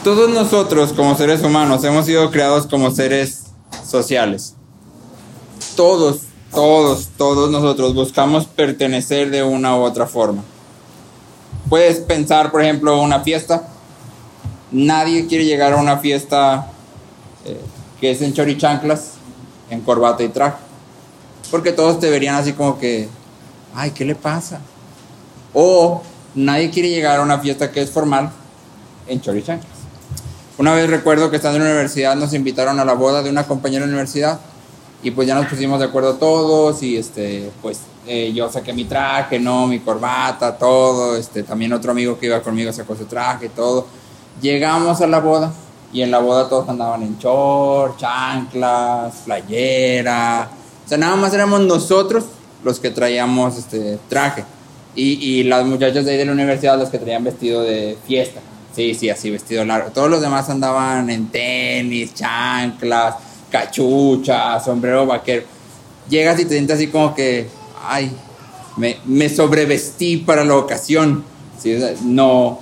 Todos nosotros como seres humanos hemos sido creados como seres sociales. Todos nosotros buscamos pertenecer de una u otra forma. Puedes pensar, por ejemplo, una fiesta. Nadie quiere llegar a una fiesta que es en chorichanclas, en corbata y traje. Porque todos te verían así como que, ay, ¿qué le pasa? O nadie quiere llegar a una fiesta que es formal en chorichanclas. Una vez recuerdo que estando en la universidad nos invitaron a la boda de una compañera de la universidad y pues ya nos pusimos de acuerdo todos y yo saqué mi traje, mi corbata, todo, también otro amigo que iba conmigo sacó su traje, todo. Llegamos a la boda y en la boda todos andaban en short, chanclas, playera, o sea, nada más éramos nosotros los que traíamos traje y las muchachas de ahí de la universidad las que traían vestido de fiesta. Sí, así vestido largo. Todos los demás andaban en tenis, chanclas, cachucha, sombrero vaquero. Llegas y te sientes así como que, ay, me sobrevestí para la ocasión. ¿Sí? O sea, no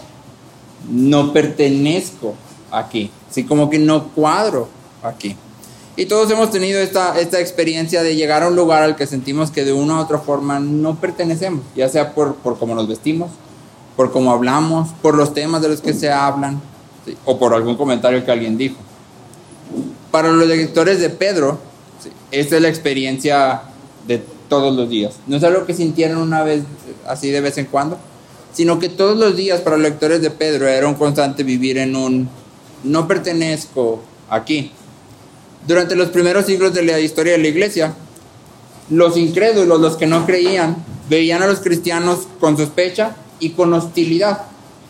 pertenezco aquí. Sí, como que no cuadro aquí. Y todos hemos tenido esta experiencia de llegar a un lugar al que sentimos que de una u otra forma no pertenecemos, ya sea por cómo nos vestimos, por cómo hablamos, por los temas de los que se hablan, ¿sí? O por algún comentario que alguien dijo. Para los lectores de Pedro, ¿sí? Esta es la experiencia de todos los días. No es algo que sintieron una vez, así de vez en cuando, sino que todos los días para los lectores de Pedro era un constante vivir en un no pertenezco aquí. Durante los primeros siglos de la historia de la iglesia, los incrédulos, los que no creían, veían a los cristianos con sospecha y con hostilidad.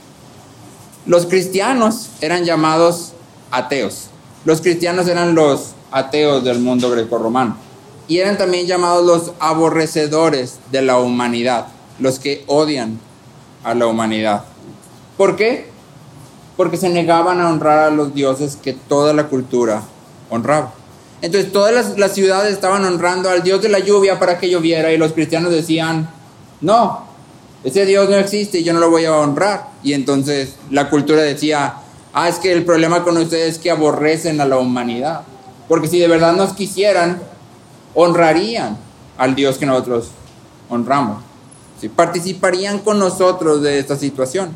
Los cristianos eran llamados ateos. Los cristianos eran los ateos del mundo grecorromano. Y eran también llamados los aborrecedores de la humanidad, los que odian a la humanidad. ¿Por qué? Porque se negaban a honrar a los dioses que toda la cultura honraba. Entonces todas las ciudades estaban honrando al dios de la lluvia para que lloviera y los cristianos decían, no, ese Dios no existe y yo no lo voy a honrar. Y entonces la cultura decía, es que el problema con ustedes es que aborrecen a la humanidad. Porque si de verdad nos quisieran, honrarían al Dios que nosotros honramos. ¿Sí? Participarían con nosotros de estas situaciones.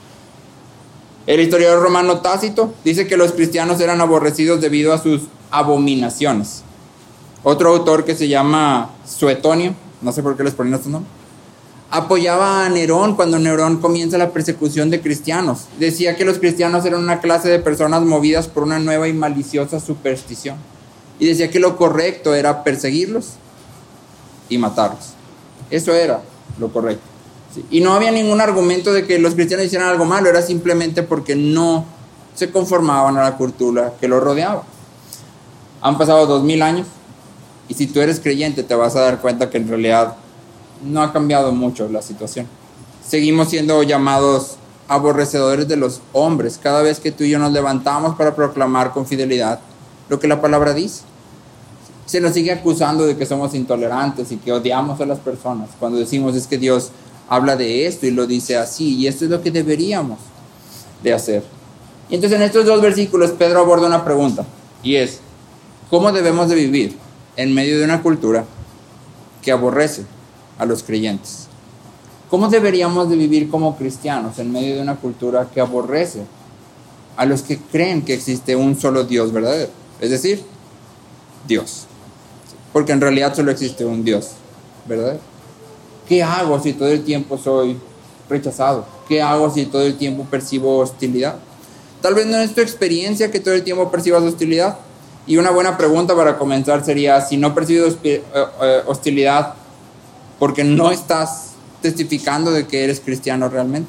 El historiador romano Tácito dice que los cristianos eran aborrecidos debido a sus abominaciones. Otro autor que se llama Suetonio, no sé por qué les ponen estos nombres, apoyaba a Nerón cuando Nerón comienza la persecución de cristianos. Decía que los cristianos eran una clase de personas movidas por una nueva y maliciosa superstición. Y decía que lo correcto era perseguirlos y matarlos. Eso era lo correcto. ¿Sí? Y no había ningún argumento de que los cristianos hicieran algo malo, era simplemente porque no se conformaban a la cultura que los rodeaba. Han pasado 2000 años y si tú eres creyente te vas a dar cuenta que en realidad no ha cambiado mucho la situación. Seguimos siendo llamados aborrecedores de los hombres cada vez que tú y yo nos levantamos para proclamar con fidelidad lo que la palabra dice. Se nos sigue acusando de que somos intolerantes y que odiamos a las personas cuando decimos es que Dios habla de esto y lo dice así y esto es lo que deberíamos de hacer. Y entonces en estos dos versículos Pedro aborda una pregunta y es ¿cómo debemos de vivir en medio de una cultura que aborrece a los creyentes? ¿Cómo deberíamos de vivir como cristianos en medio de una cultura que aborrece a los que creen que existe un solo Dios verdadero? Es decir, Dios. Porque en realidad solo existe un Dios verdadero. ¿Qué hago si todo el tiempo soy rechazado? ¿Qué hago si todo el tiempo percibo hostilidad? Tal vez no es tu experiencia que todo el tiempo percibas hostilidad. Y una buena pregunta para comenzar sería, si no percibes hostilidad, porque no estás testificando de que eres cristiano realmente,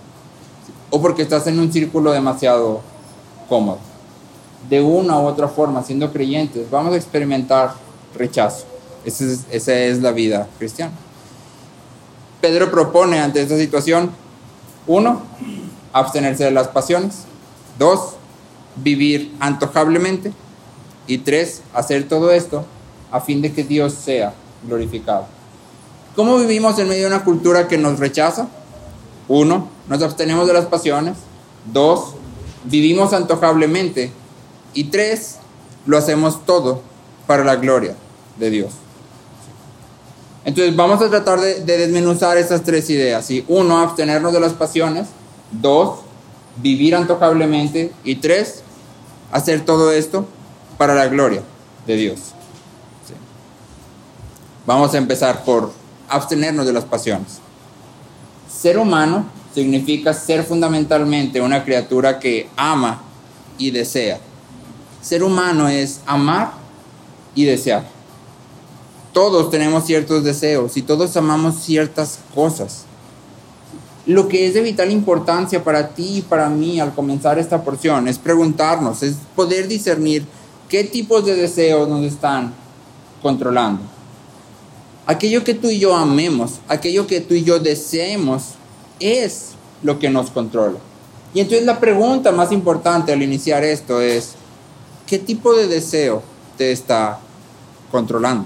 o porque estás en un círculo demasiado cómodo. De una u otra forma, siendo creyentes, vamos a experimentar rechazo. Esa es la vida cristiana. Pedro propone ante esta situación, 1, abstenerse de las pasiones, 2, vivir antojablemente, y 3, hacer todo esto a fin de que Dios sea glorificado. ¿Cómo vivimos en medio de una cultura que nos rechaza? 1, nos abstenemos de las pasiones. 2, vivimos antojablemente. Y 3, lo hacemos todo para la gloria de Dios. Entonces vamos a tratar de desmenuzar estas 3 ideas. ¿Sí? 1, abstenernos de las pasiones. 2, vivir antojablemente. Y 3, hacer todo esto para la gloria de Dios. ¿Sí? Vamos a empezar por abstenernos de las pasiones. Ser humano significa ser fundamentalmente una criatura que ama y desea. Ser humano es amar y desear. Todos tenemos ciertos deseos y todos amamos ciertas cosas. Lo que es de vital importancia para ti y para mí al comenzar esta porción es preguntarnos, es poder discernir qué tipos de deseos nos están controlando. Aquello que tú y yo amemos, aquello que tú y yo deseemos, es lo que nos controla. Y entonces la pregunta más importante al iniciar esto es, ¿qué tipo de deseo te está controlando?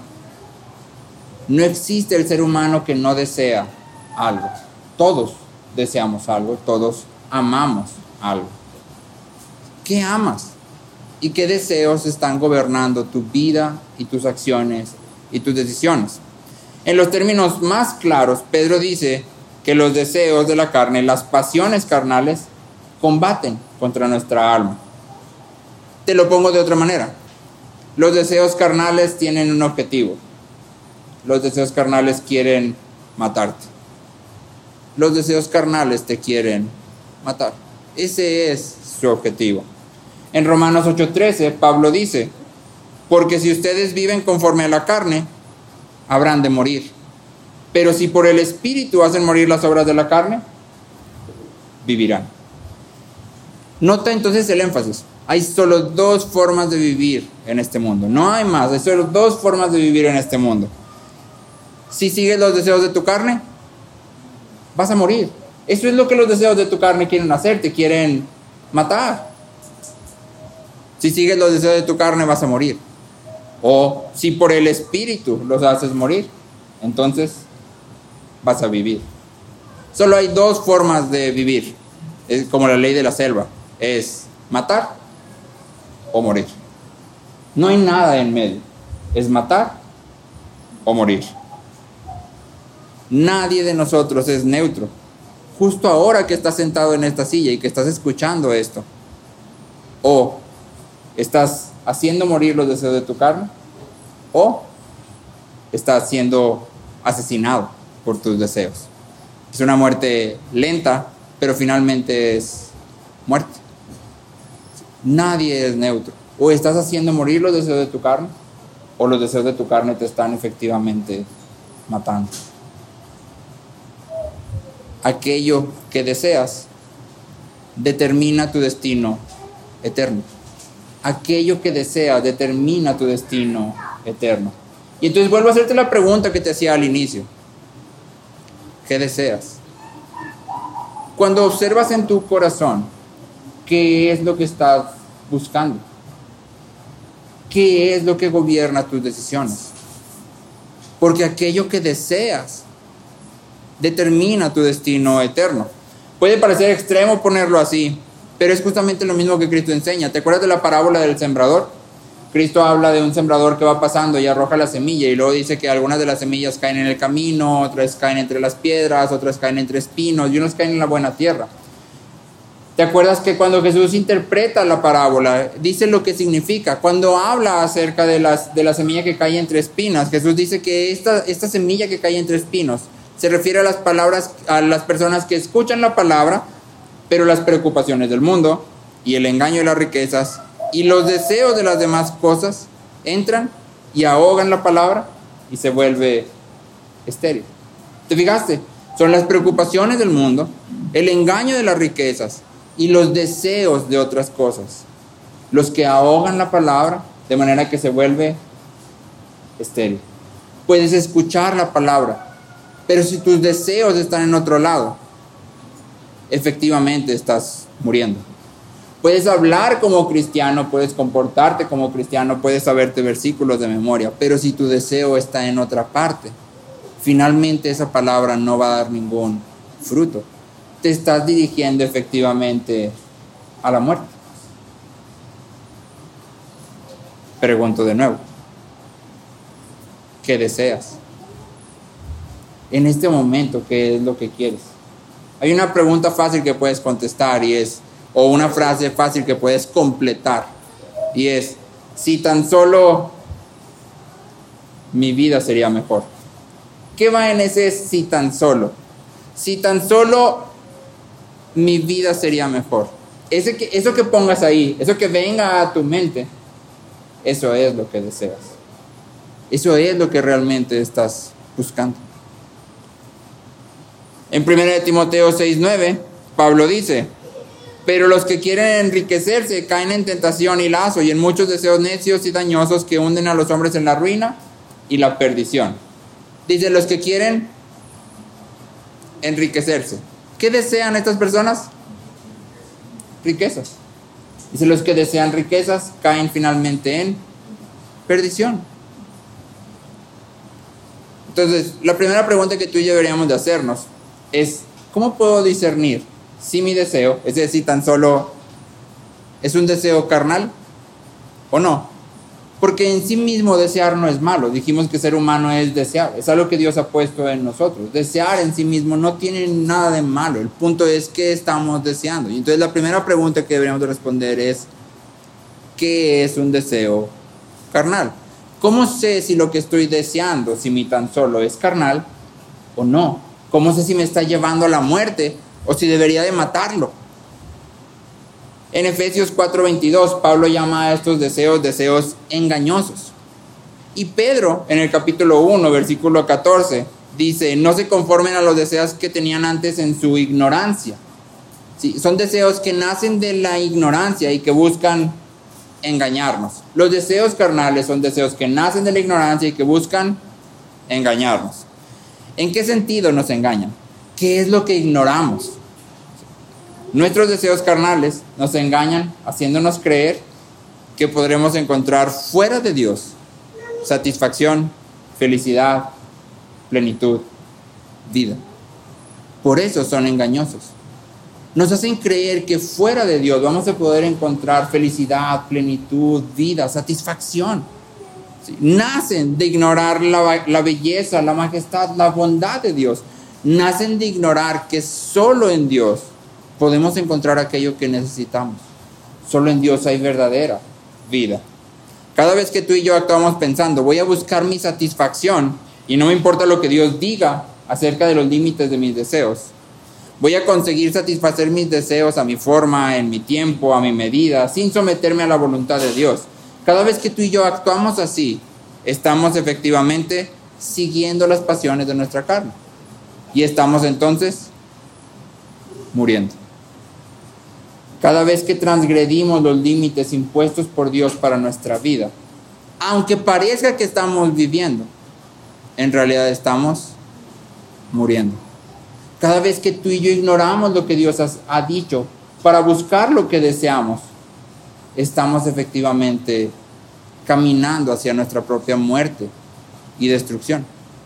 No existe el ser humano que no desea algo. Todos deseamos algo, todos amamos algo. ¿Qué amas? ¿Y qué deseos están gobernando tu vida y tus acciones y tus decisiones? En los términos más claros, Pedro dice que los deseos de la carne, las pasiones carnales, combaten contra nuestra alma. Te lo pongo de otra manera. Los deseos carnales tienen un objetivo. Los deseos carnales quieren matarte. Los deseos carnales te quieren matar. Ese es su objetivo. En Romanos 8:13, Pablo dice, porque si ustedes viven conforme a la carne, habrán de morir. Pero si por el Espíritu hacen morir las obras de la carne, vivirán. Nota entonces el énfasis. Hay solo 2 formas de vivir en este mundo. No hay más. Hay solo 2 formas de vivir en este mundo. Si sigues los deseos de tu carne, vas a morir. Eso es lo que los deseos de tu carne quieren hacer. Te quieren matar. Si sigues los deseos de tu carne, vas a morir. O si por el Espíritu los haces morir, entonces vas a vivir. Solo hay 2 formas de vivir. Es como la ley de la selva. Es matar o morir. No hay nada en medio. Es matar o morir. Nadie de nosotros es neutro. Justo ahora que estás sentado en esta silla y que estás escuchando esto, o estás haciendo morir los deseos de tu carne, o estás siendo asesinado por tus deseos. Es una muerte lenta, pero finalmente es muerte. Nadie es neutro. O estás haciendo morir los deseos de tu carne, o los deseos de tu carne te están efectivamente matando. Aquello que deseas determina tu destino eterno. Aquello que deseas determina tu destino eterno. Y entonces vuelvo a hacerte la pregunta que te hacía al inicio. ¿Qué deseas? Cuando observas en tu corazón, ¿qué es lo que estás buscando? ¿Qué es lo que gobierna tus decisiones? Porque aquello que deseas determina tu destino eterno. Puede parecer extremo ponerlo así, pero es justamente lo mismo que Cristo enseña. ¿Te acuerdas de la parábola del sembrador? Cristo habla de un sembrador que va pasando y arroja la semilla, y luego dice que algunas de las semillas caen en el camino, otras caen entre las piedras, otras caen entre espinos y unas caen en la buena tierra. ¿Te acuerdas que cuando Jesús interpreta la parábola, dice lo que significa? Cuando habla acerca de la semilla que cae entre espinas, Jesús dice que esta semilla que cae entre espinos se refiere a las palabras, a las personas que escuchan la palabra, pero las preocupaciones del mundo y el engaño de las riquezas y los deseos de las demás cosas entran y ahogan la palabra y se vuelve estéril. ¿Te fijaste? Son las preocupaciones del mundo, el engaño de las riquezas y los deseos de otras cosas los que ahogan la palabra de manera que se vuelve estéril. Puedes escuchar la palabra, pero si tus deseos están en otro lado, efectivamente estás muriendo. Puedes hablar como cristiano, puedes comportarte como cristiano, puedes saberte versículos de memoria, pero si tu deseo está en otra parte, finalmente esa palabra no va a dar ningún fruto. Te estás dirigiendo efectivamente a la muerte. Pregunto de nuevo, ¿qué deseas? En este momento, ¿qué es lo que quieres? Hay una pregunta fácil que puedes contestar o una frase fácil que puedes completar, y es: si tan solo mi vida sería mejor. ¿Qué va en ese si tan solo? Si tan solo mi vida sería mejor. Eso que pongas ahí, eso que venga a tu mente, eso es lo que deseas. Eso es lo que realmente estás buscando. En 1 Timoteo 6:9, Pablo dice: pero los que quieren enriquecerse caen en tentación y lazo y en muchos deseos necios y dañosos que hunden a los hombres en la ruina y la perdición. Dice, los que quieren enriquecerse. ¿Qué desean estas personas? Riquezas. Dice, los que desean riquezas caen finalmente en perdición. Entonces, la primera pregunta que tú y yo deberíamos de hacernos es: ¿cómo puedo discernir si mi deseo, es decir, tan solo es un deseo carnal o no? Porque en sí mismo desear no es malo. Dijimos que ser humano es desear, es algo que Dios ha puesto en nosotros. Desear en sí mismo no tiene nada de malo. El punto es qué estamos deseando. Y entonces la primera pregunta que deberíamos de responder es: ¿qué es un deseo carnal? ¿Cómo sé si lo que estoy deseando, si mi tan solo es carnal o no? ¿Cómo sé si me está llevando a la muerte o si debería de matarlo? En Efesios 4:22, Pablo llama a estos deseos engañosos. Y Pedro, en el capítulo 1, versículo 14, dice: no se conformen a los deseos que tenían antes en su ignorancia. Sí, son deseos que nacen de la ignorancia y que buscan engañarnos. Los deseos carnales son deseos que nacen de la ignorancia y que buscan engañarnos. ¿En qué sentido nos engañan? ¿Qué es lo que ignoramos? Nuestros deseos carnales nos engañan haciéndonos creer que podremos encontrar fuera de Dios satisfacción, felicidad, plenitud, vida. Por eso son engañosos. Nos hacen creer que fuera de Dios vamos a poder encontrar felicidad, plenitud, vida, satisfacción. ¿Sí? Nacen de ignorar la belleza, la majestad, la bondad de Dios. Nacen de ignorar que solo en Dios podemos encontrar aquello que necesitamos. Solo en Dios hay verdadera vida. Cada vez que tú y yo actuamos pensando: voy a buscar mi satisfacción y no me importa lo que Dios diga acerca de los límites de mis deseos, voy a conseguir satisfacer mis deseos a mi forma, en mi tiempo, a mi medida, sin someterme a la voluntad de Dios. Cada vez que tú y yo actuamos así, estamos efectivamente siguiendo las pasiones de nuestra carne y estamos entonces muriendo. Cada vez que transgredimos los límites impuestos por Dios para nuestra vida, aunque parezca que estamos viviendo, en realidad estamos muriendo. Cada vez que tú y yo ignoramos lo que Dios ha dicho para buscar lo que deseamos, estamos efectivamente caminando hacia nuestra propia muerte y destrucción.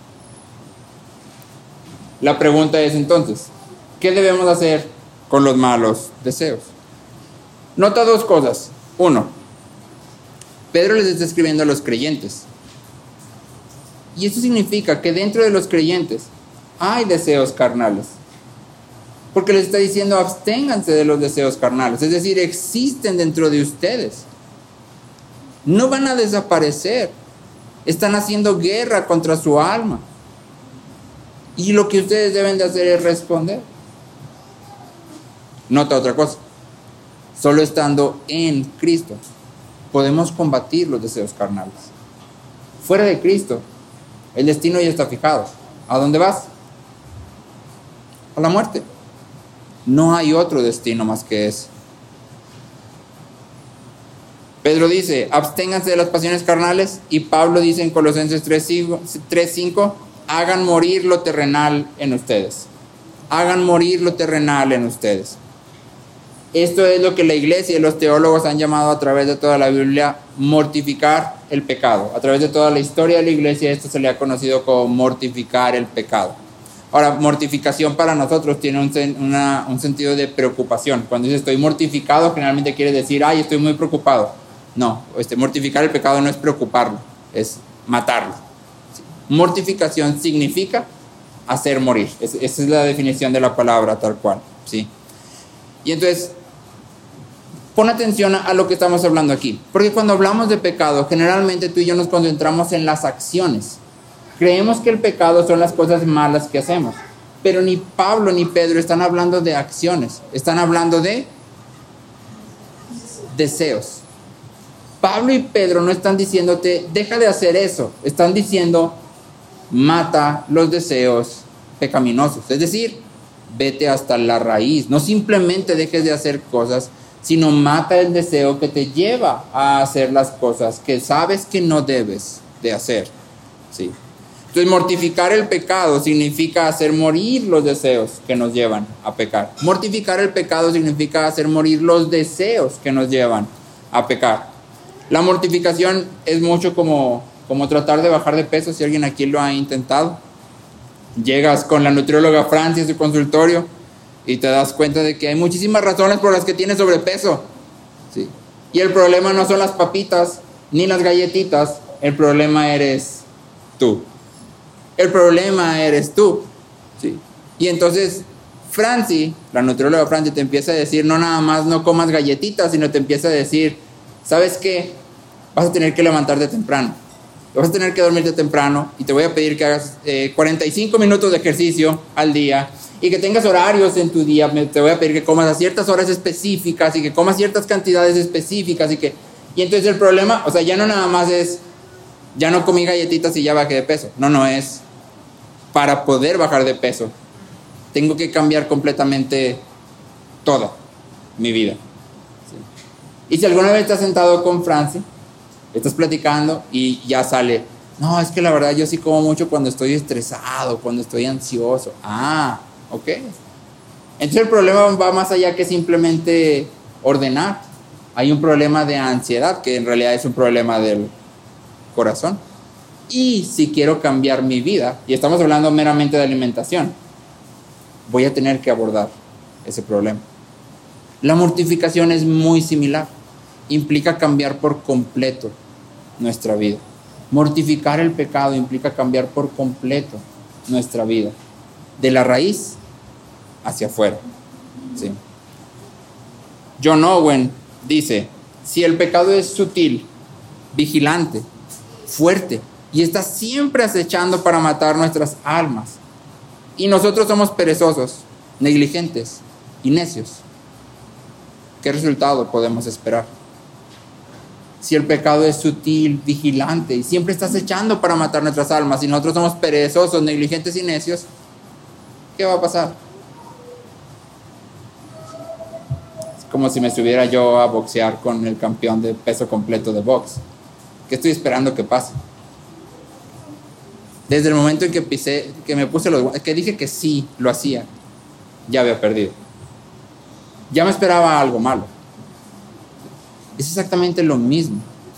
La pregunta es entonces: ¿qué debemos hacer con los malos deseos? Nota dos cosas. Uno, Pedro les está escribiendo a los creyentes. Y eso significa que dentro de los creyentes hay deseos carnales. Porque les está diciendo: absténganse de los deseos carnales. Es decir, existen dentro de ustedes. No van a desaparecer. Están haciendo guerra contra su alma. Y lo que ustedes deben de hacer es responder. Nota otra cosa. Solo estando en Cristo podemos combatir los deseos carnales. Fuera de Cristo, el destino ya está fijado. ¿A dónde vas? A la muerte. No hay otro destino más que ese. Pedro dice: absténganse de las pasiones carnales, y Pablo dice en Colosenses 3:5: hagan morir lo terrenal en ustedes. Hagan morir lo terrenal en ustedes. Esto es lo que la iglesia y los teólogos han llamado a través de toda la Biblia mortificar el pecado. A través de toda la historia de la iglesia esto se le ha conocido como mortificar el pecado. Ahora, mortificación para nosotros tiene un sentido de preocupación. Cuando dice estoy mortificado, generalmente quiere decir, ay, estoy muy preocupado. No, mortificar el pecado no es preocuparlo, es matarlo. Mortificación significa hacer morir. Esa es la definición de la palabra tal cual, ¿sí? Y entonces, pon atención a lo que estamos hablando aquí. Porque cuando hablamos de pecado, generalmente tú y yo nos concentramos en las acciones. Creemos que el pecado son las cosas malas que hacemos. Pero ni Pablo ni Pedro están hablando de acciones. Están hablando de deseos. Pablo y Pedro no están diciéndote, deja de hacer eso. Están diciendo, mata los deseos pecaminosos. Es decir, vete hasta la raíz. No simplemente dejes de hacer cosas, sino mata el deseo que te lleva a hacer las cosas que sabes que no debes de hacer. ¿Sí? Entonces, mortificar el pecado significa hacer morir los deseos que nos llevan a pecar. Mortificar el pecado significa hacer morir los deseos que nos llevan a pecar. La mortificación es mucho como tratar de bajar de peso, si alguien aquí lo ha intentado. Llegas con la nutrióloga Francia a su consultorio y te das cuenta de que hay muchísimas razones por las que tienes sobrepeso. ¿Sí? Y el problema no son las papitas ni las galletitas, el problema eres tú. El problema eres tú. ¿Sí? Y entonces Franci, la nutrióloga Franci, te empieza a decir, no nada más no comas galletitas, sino te empieza a decir, ¿sabes qué? Vas a tener que levantarte temprano. Vas a tener que dormirte temprano y te voy a pedir que hagas 45 minutos de ejercicio al día y que tengas horarios en tu día. Te voy a pedir que comas a ciertas horas específicas y que comas ciertas cantidades específicas y entonces el problema, o sea, ya no nada más es, ya no comí galletitas y ya bajé de peso. No, es para poder bajar de peso. Tengo que cambiar completamente toda mi vida. ¿Sí? Y si alguna vez estás sentado con Franci, estás platicando y ya sale, no, es que la verdad yo sí como mucho cuando estoy estresado, cuando estoy ansioso. Ah, ok. Entonces el problema va más allá que simplemente ordenar. Hay un problema de ansiedad que en realidad es un problema del corazón. Y si quiero cambiar mi vida, y estamos hablando meramente de alimentación, voy a tener que abordar ese problema. La mortificación es muy similar. Implica cambiar por completo nuestra vida. Mortificar el pecado implica cambiar por completo nuestra vida, de la raíz hacia afuera. ¿Sí? John Owen dice, si el pecado es sutil, vigilante, fuerte, y está siempre acechando para matar nuestras almas, y nosotros somos perezosos, negligentes y necios, ¿qué resultado podemos esperar? Si el pecado es sutil, vigilante y siempre está acechando para matar nuestras almas y nosotros somos perezosos, negligentes y necios, ¿qué va a pasar? Es como si me subiera yo a boxear con el campeón de peso completo de box. ¿Qué estoy esperando que pase? Desde el momento en que pisé, que me puse los guantes, que dije que sí lo hacía, ya había perdido. Ya me esperaba algo malo. Es exactamente lo mismo.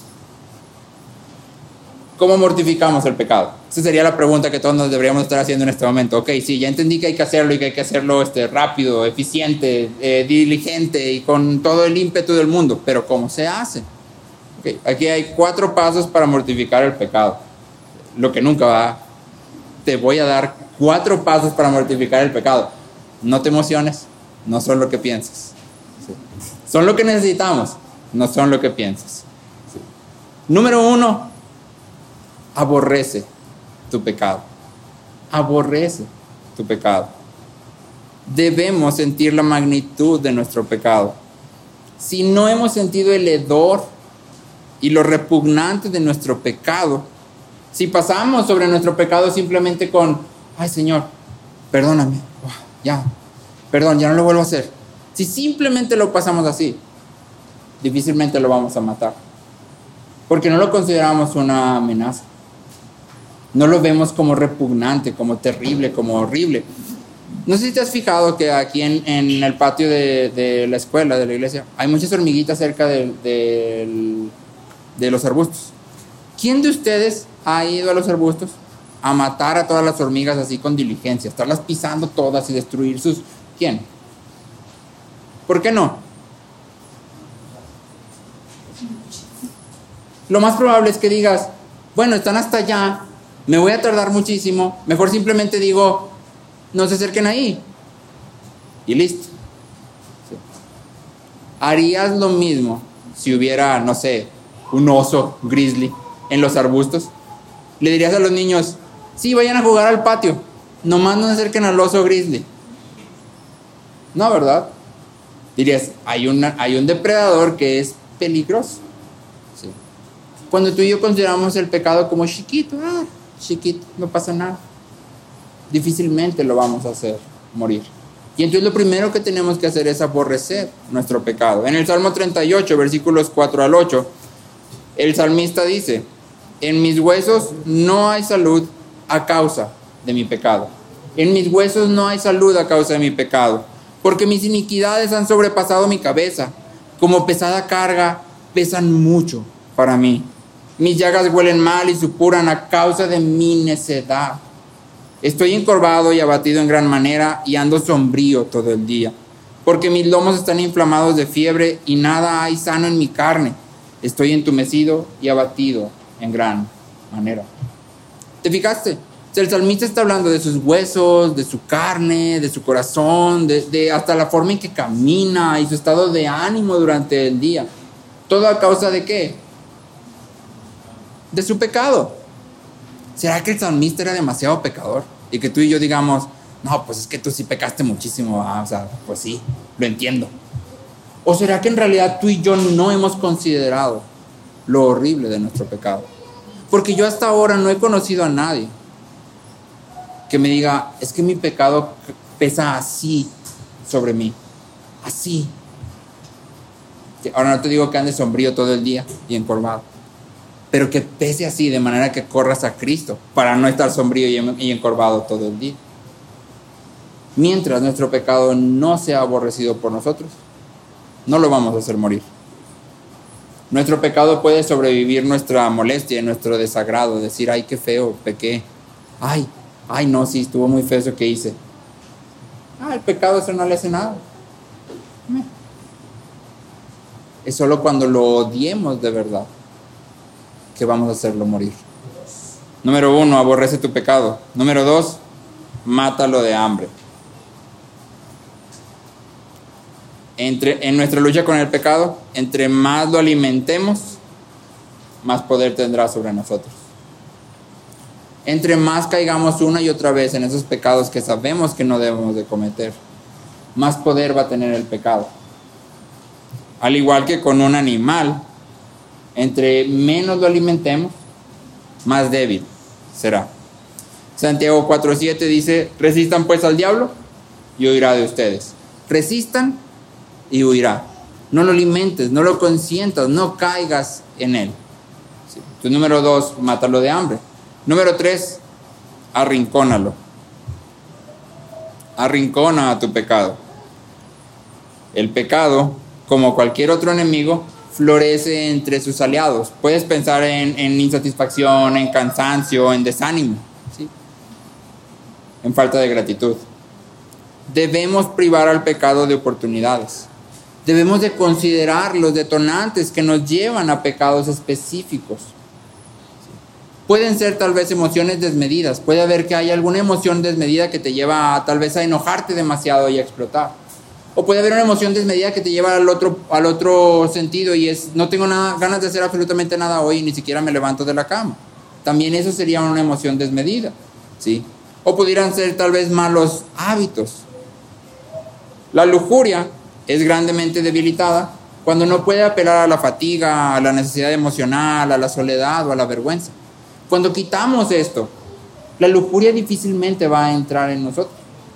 ¿Cómo mortificamos el pecado? Esa sería la pregunta que todos nos deberíamos estar haciendo en este momento. Ok, sí, ya entendí que hay que hacerlo y que hay que hacerlo rápido, eficiente, diligente y con todo el ímpetu del mundo. Pero ¿cómo se hace? Okay, aquí hay 4 pasos para mortificar el pecado. Lo que nunca va. Te voy a dar 4 pasos para mortificar el pecado. No te emociones, no son lo que piensas. ¿Sí? Son lo que necesitamos. No son lo que piensas. ¿Sí? Número 1, aborrece tu pecado. Aborrece tu pecado. Debemos sentir la magnitud de nuestro pecado. Si no hemos sentido el hedor y lo repugnante de nuestro pecado, si pasamos sobre nuestro pecado simplemente con, ay Señor, perdóname, perdón, ya no lo vuelvo a hacer. Si simplemente lo pasamos así, difícilmente lo vamos a matar, porque no lo consideramos una amenaza, no lo vemos como repugnante, como terrible, como horrible. No sé si te has fijado que aquí en el patio de la escuela, de la iglesia, hay muchas hormiguitas cerca de los arbustos. ¿Quién de ustedes ha ido a los arbustos a matar a todas las hormigas así con diligencia, estarlas pisando todas y destruir sus... ¿Quién? ¿Por qué no? Lo más probable es que digas, bueno, están hasta allá, me voy a tardar muchísimo, mejor simplemente digo, no se acerquen ahí. Y listo. Sí. ¿Harías lo mismo si hubiera, no sé, un oso grizzly en los arbustos? Le dirías a los niños, sí, vayan a jugar al patio, nomás no se acerquen al oso grizzly. No, ¿verdad? Dirías, hay un depredador que es peligroso. Sí. Cuando tú y yo consideramos el pecado como chiquito, chiquito, no pasa nada, difícilmente lo vamos a hacer morir. Y entonces lo primero que tenemos que hacer es aborrecer nuestro pecado. En el Salmo 38, versículos 4 al 8, el salmista dice, en mis huesos no hay salud a causa de mi pecado. En mis huesos no hay salud a causa de mi pecado, porque mis iniquidades han sobrepasado mi cabeza. Como pesada carga, pesan mucho para mí. Mis llagas huelen mal y supuran a causa de mi necedad. Estoy encorvado y abatido en gran manera y ando sombrío todo el día, porque mis lomos están inflamados de fiebre y nada hay sano en mi carne. Estoy entumecido y abatido en gran manera. ¿Te fijaste? El salmista está hablando de sus huesos, de su carne, de su corazón, de hasta la forma en que camina y su estado de ánimo durante el día. ¿Todo a causa de qué? De su pecado. ¿Será que el salmista era demasiado pecador? Y que tú y yo digamos, no, pues es que tú sí pecaste muchísimo, o sea, pues sí, lo entiendo. ¿O será que en realidad tú y yo no hemos considerado lo horrible de nuestro pecado? Porque yo hasta ahora no he conocido a nadie que me diga, es que mi pecado pesa así sobre mí, así. Ahora no te digo que andes sombrío todo el día y encorvado, pero que pese así, de manera que corras a Cristo para no estar sombrío y encorvado todo el día. Mientras nuestro pecado no sea aborrecido por nosotros, no lo vamos a hacer morir. Nuestro pecado puede sobrevivir nuestra molestia y nuestro desagrado, decir, ay, qué feo, pequé. Ay, no, sí, estuvo muy feo eso que hice. El pecado eso no le hace nada. Es solo cuando lo odiemos de verdad que vamos a hacerlo morir. Número 1, aborrece tu pecado. Número 2, mátalo de hambre. En nuestra lucha con el pecado, entre más lo alimentemos, más poder tendrá sobre nosotros. Entre más caigamos una y otra vez en esos pecados que sabemos que no debemos de cometer, más poder va a tener el pecado. Al igual que con un animal, entre menos lo alimentemos, más débil será. Santiago 4:7 dice, resistan pues al diablo y huirá de ustedes. Resistan y huirá. No lo alimentes, no lo consientas, no caigas en él. Sí. Entonces, número 2, mátalo de hambre. Número 3, arrincónalo. Arrincona a tu pecado. El pecado, como cualquier otro enemigo, florece entre sus aliados. Puedes pensar en insatisfacción, en cansancio, en desánimo, ¿sí? En falta de gratitud. Debemos privar al pecado de oportunidades. Debemos de considerar los detonantes que nos llevan a pecados específicos. Pueden ser tal vez emociones desmedidas. Puede haber que haya alguna emoción desmedida que te lleva tal vez a enojarte demasiado y a explotar. O puede haber una emoción desmedida que te lleva al otro sentido y es, no tengo ganas de hacer absolutamente nada hoy y ni siquiera me levanto de la cama. También eso sería una emoción desmedida, ¿sí? O pudieran ser tal vez malos hábitos. La lujuria es grandemente debilitada cuando no puede apelar a la fatiga, a la necesidad emocional, a la soledad o a la vergüenza. Cuando quitamos esto, la lujuria difícilmente va a entrar en nosotros.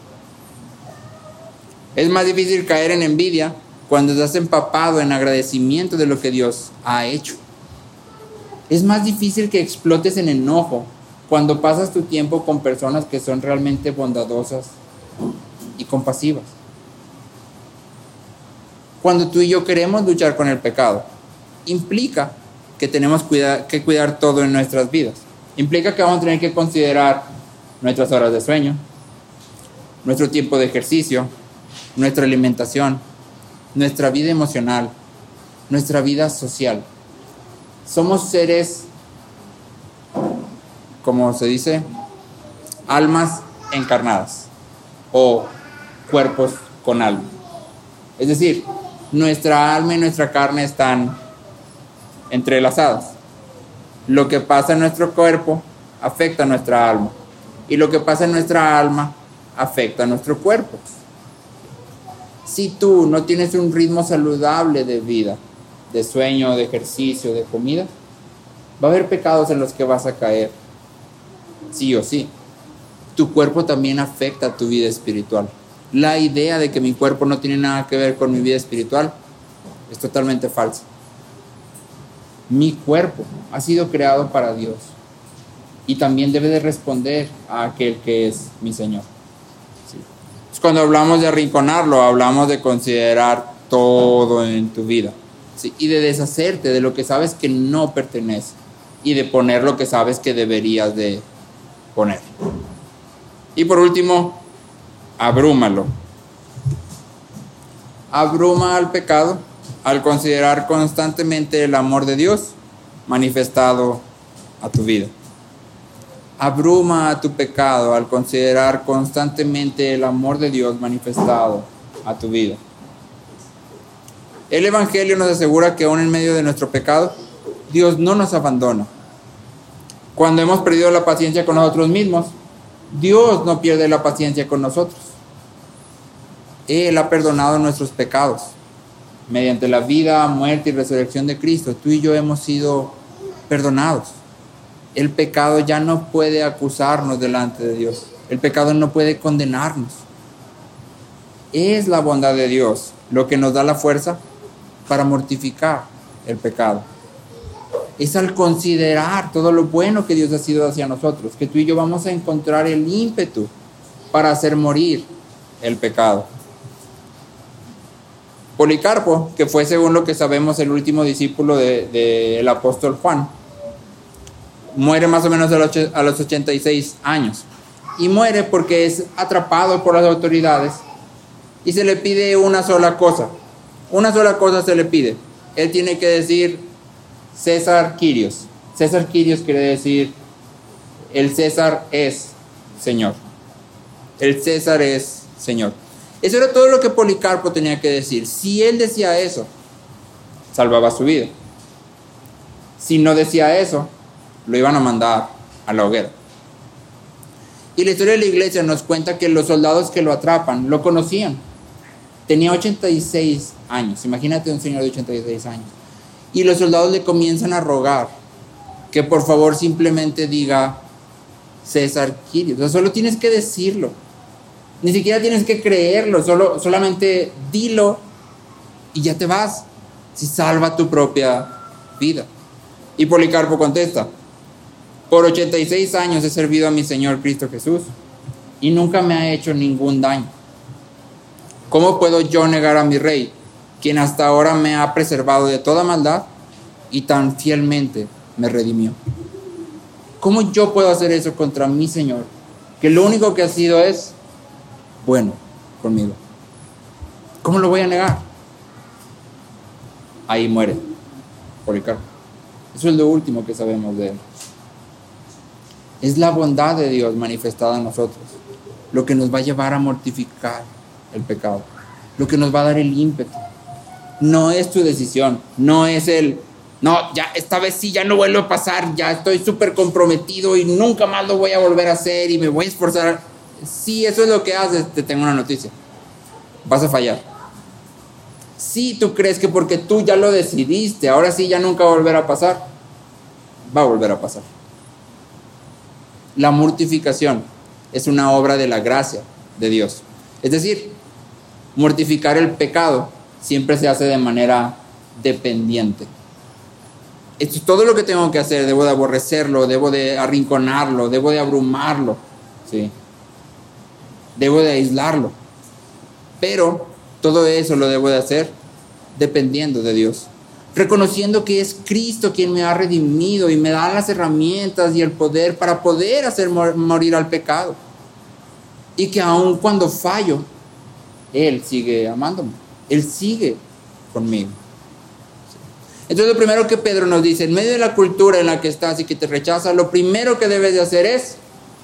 Es más difícil caer en envidia cuando estás empapado en agradecimiento de lo que Dios ha hecho. Es más difícil que explotes en enojo cuando pasas tu tiempo con personas que son realmente bondadosas y compasivas. Cuando tú y yo queremos luchar con el pecado, implica que tenemos que cuidar todo en nuestras vidas. Implica que vamos a tener que considerar nuestras horas de sueño, nuestro tiempo de ejercicio, nuestra alimentación, nuestra vida emocional, nuestra vida social. Somos seres, como se dice, almas encarnadas o cuerpos con alma. Es decir, nuestra alma y nuestra carne están entrelazadas. Lo que pasa en nuestro cuerpo afecta a nuestra alma y lo que pasa en nuestra alma afecta a nuestro cuerpo. Si tú no tienes un ritmo saludable de vida, de sueño, de ejercicio, de comida, va a haber pecados en los que vas a caer, sí o sí. Tu cuerpo también afecta a tu vida espiritual. La idea de que mi cuerpo no tiene nada que ver con mi vida espiritual es totalmente falsa. Mi cuerpo ha sido creado para Dios y también debe de responder a aquel que es mi Señor. ¿Sí? Entonces, cuando hablamos de arrinconarlo, hablamos de considerar todo en tu vida, ¿sí? Y de deshacerte de lo que sabes que no pertenece y de poner lo que sabes que deberías de poner. Y por último, abrúmalo. Abruma al pecado al considerar constantemente el amor de Dios manifestado a tu vida. Abruma a tu pecado al considerar constantemente el amor de Dios manifestado a tu vida. El Evangelio nos asegura que aún en medio de nuestro pecado, Dios no nos abandona. Cuando hemos perdido la paciencia con nosotros mismos, Dios no pierde la paciencia con nosotros. Él ha perdonado nuestros pecados. Mediante la vida, muerte y resurrección de Cristo, tú y yo hemos sido perdonados. El pecado ya no puede acusarnos delante de Dios. El pecado no puede condenarnos. Es la bondad de Dios lo que nos da la fuerza para mortificar el pecado. Es al considerar todo lo bueno que Dios ha sido hacia nosotros, que tú y yo vamos a encontrar el ímpetu para hacer morir el pecado. Policarpo, que fue, según lo que sabemos, el último discípulo del apóstol Juan, muere más o menos a los 86 años. Y muere porque es atrapado por las autoridades y se le pide una sola cosa. Una sola cosa se le pide. Él tiene que decir César Quirios. César Quirios quiere decir el César es Señor. El César es Señor. Eso era todo lo que Policarpo tenía que decir. Si él decía eso, salvaba su vida. Si no decía eso, lo iban a mandar a la hoguera. Y la historia de la iglesia nos cuenta que los soldados que lo atrapan lo conocían. Tenía 86 años. Imagínate un señor de 86 años. Y los soldados le comienzan a rogar que por favor simplemente diga César Quirios. O sea, solo tienes que decirlo. Ni siquiera tienes que creerlo, solamente dilo y ya te vas. Si salva tu propia vida. Y Policarpo contesta: por 86 años he servido a mi Señor Cristo Jesús y nunca me ha hecho ningún daño. ¿Cómo puedo yo negar a mi Rey, quien hasta ahora me ha preservado de toda maldad y tan fielmente me redimió? ¿Cómo yo puedo hacer eso contra mi Señor, que lo único que ha sido es bueno conmigo? ¿Cómo lo voy a negar? Ahí muere Policarpo. Eso es lo último que sabemos de él. Es la bondad de Dios manifestada en nosotros lo que nos va a llevar a mortificar el pecado, lo que nos va a dar el ímpetu. No es tu decisión, no es no, ya esta vez sí, ya no vuelvo a pasar, ya estoy súper comprometido y nunca más lo voy a volver a hacer y me voy a esforzar. Si eso es lo que haces, te tengo una noticia: vas a fallar. Si tú crees que porque tú ya lo decidiste, ahora sí ya nunca va a volver a pasar, va a volver a pasar. La mortificación es una obra de la gracia de Dios. Es decir, mortificar el pecado siempre se hace de manera dependiente. Esto es todo lo que tengo que hacer. Debo de aborrecerlo, debo de arrinconarlo, debo de abrumarlo, ¿sí? Debo de aislarlo. Pero todo eso lo debo de hacer dependiendo de Dios. reconociendo que es Cristo quien me ha redimido y me da las herramientas y el poder para poder hacer morir al pecado. Y que aun cuando fallo, Él sigue amándome, Él sigue conmigo. Entonces lo primero que Pedro nos dice, en medio de la cultura en la que estás y que te rechaza, lo primero que debes de hacer es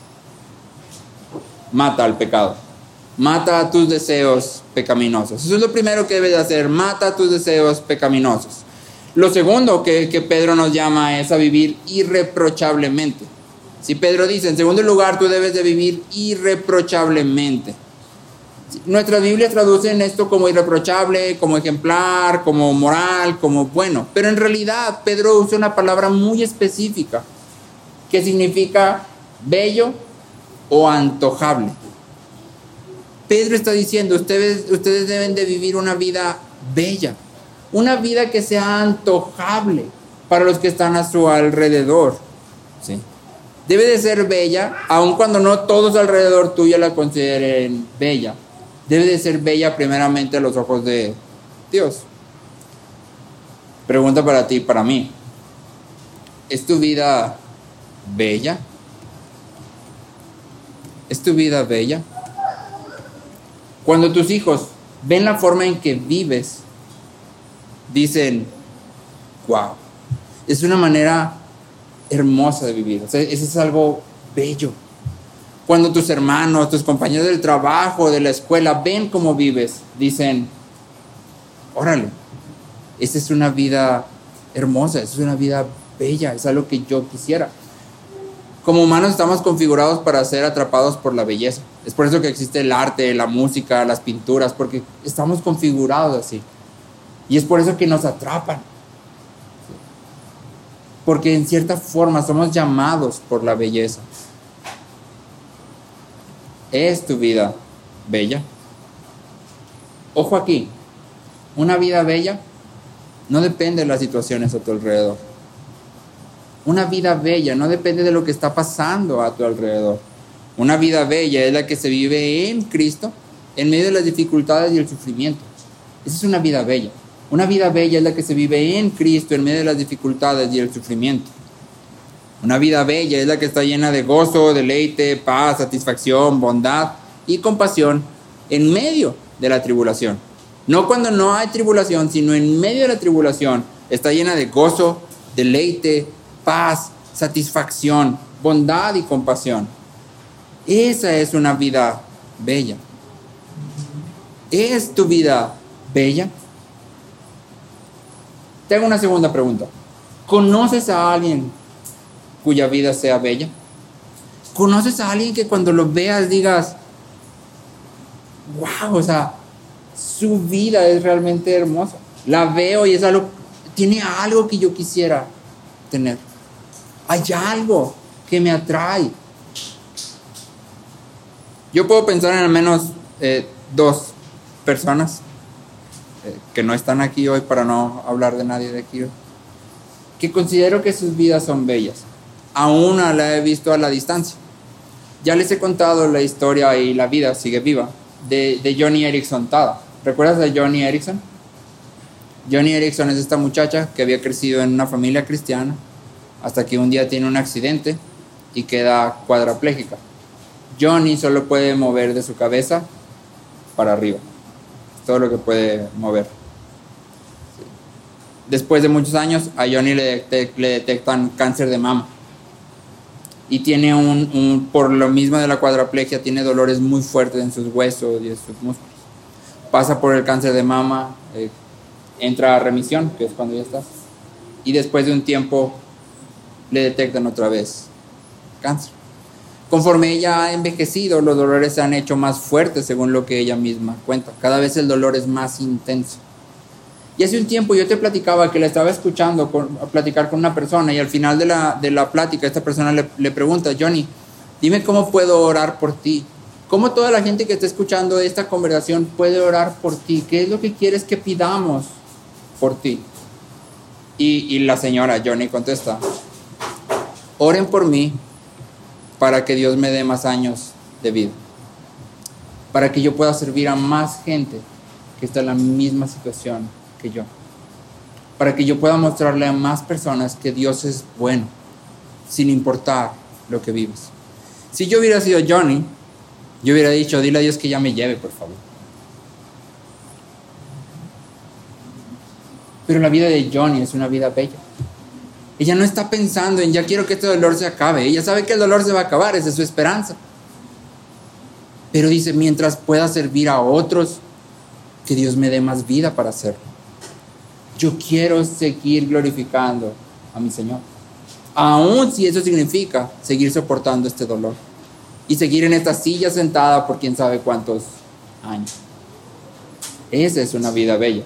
mata al pecado. Mata a tus deseos pecaminosos. Eso es lo primero que debes de hacer, mata a tus deseos pecaminosos. Lo segundo que Pedro nos llama es a vivir irreprochablemente. Si Pedro dice, en segundo lugar, tú debes de vivir irreprochablemente. Nuestras Biblias traducen esto como irreprochable, como ejemplar, como moral, como bueno. Pero en realidad Pedro usa una palabra muy específica que significa bello o antojable. Pedro está diciendo, ustedes deben de vivir una vida bella, una vida que sea antojable para los que están a su alrededor. ¿Sí? Debe de ser bella, aun cuando no todos alrededor tuyo la consideren bella. Debe de ser bella primeramente a los ojos de Dios. Pregunta para ti y para mí. ¿Es tu vida bella? ¿Es tu vida bella? Cuando tus hijos ven la forma en que vives, dicen, wow, es una manera hermosa de vivir. O sea, eso es algo bello. Cuando tus hermanos, tus compañeros del trabajo, de la escuela, ven cómo vives, dicen, órale, esa es una vida hermosa, esa es una vida bella, es algo que yo quisiera. Como humanos estamos configurados para ser atrapados por la belleza. Es por eso que existe el arte, la música, las pinturas, porque estamos configurados así. Y es por eso que nos atrapan. Porque en cierta forma somos llamados por la belleza. ¿Es tu vida bella? Ojo aquí, una vida bella no depende de las situaciones a tu alrededor. Una vida bella no depende de lo que está pasando a tu alrededor. Una vida bella es la que se vive en Cristo en medio de las dificultades y el sufrimiento. Esa es una vida bella. Una vida bella es la que se vive en Cristo en medio de las dificultades y el sufrimiento. Una vida bella es la que está llena de gozo, deleite, paz, satisfacción, bondad y compasión en medio de la tribulación. No cuando no hay tribulación, sino en medio de la tribulación está llena de gozo, deleite, paz, satisfacción, bondad y compasión. Esa es una vida bella. ¿Es tu vida bella? Te hago una segunda pregunta. ¿Conoces a alguien cuya vida sea bella? ¿Conoces a alguien que cuando lo veas digas, wow, o sea, su vida es realmente hermosa? La veo y es algo, tiene algo que yo quisiera tener. Hay algo que me atrae. Yo puedo pensar en al menos dos personas que no están aquí hoy para no hablar de nadie de aquí hoy, que considero que sus vidas son bellas. A una la he visto a la distancia. Ya les he contado la historia y la vida sigue viva de Joni Eareckson Tada. ¿Recuerdas de Joni Eareckson? Joni Eareckson es esta muchacha que había crecido en una familia cristiana hasta que un día tiene un accidente y queda cuadraplégica. Joni solo puede mover de su cabeza para arriba. Es todo lo que puede mover. Después de muchos años, a Joni le detectan cáncer de mama. Y tiene por lo mismo de la cuadraplegia, tiene dolores muy fuertes en sus huesos y en sus músculos. Pasa por el cáncer de mama, entra a remisión, que es cuando ya está. Y después de un tiempo, le detectan otra vez cáncer. Conforme ella ha envejecido, los dolores se han hecho más fuertes, según lo que ella misma cuenta. Cada vez el dolor es más intenso. Y hace un tiempo yo te platicaba que la estaba escuchando platicar con una persona, y al final de la plática esta persona le pregunta, Joni, dime cómo puedo orar por ti. ¿Cómo toda la gente que está escuchando esta conversación puede orar por ti? ¿Qué es lo que quieres que pidamos por ti? Y la señora Joni contesta, oren por mí para que Dios me dé más años de vida, para que yo pueda servir a más gente que está en la misma situación que yo, para que yo pueda mostrarle a más personas que Dios es bueno, sin importar lo que vives. Si yo hubiera sido Johnny, yo hubiera dicho, dile a Dios que ya me lleve, por favor. Pero la vida de Johnny es una vida bella. Ella no está pensando en, ya quiero que este dolor se acabe. Ella sabe que el dolor se va a acabar, esa es su esperanza. Pero dice, mientras pueda servir a otros, que Dios me dé más vida para hacerlo. Yo quiero seguir glorificando a mi Señor, aun si eso significa seguir soportando este dolor y seguir en esta silla sentada por quién sabe cuántos años. Esa es una vida bella.